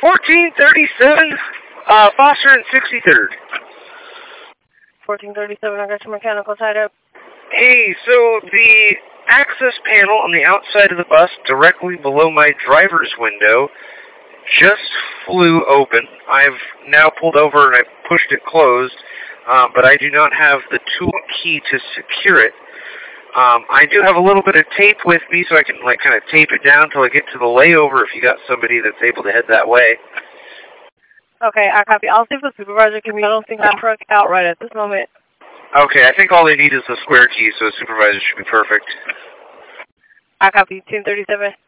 1437, Foster and 63rd. 1437, I got your mechanical tied up. Hey, so the access panel on the outside of the bus, directly below my driver's window, just flew open. I've now pulled over and I've pushed it closed, but I do not have the tool key to secure it. I do have a little bit of tape with me, so I can kind of tape it down until I get to the layover if you got somebody that's able to head that way. Okay, I copy. I'll see if the supervisor can be. I don't think I'm out right at this moment. Okay, I think all they need is the square key, so the supervisor should be perfect. I copy. 1037.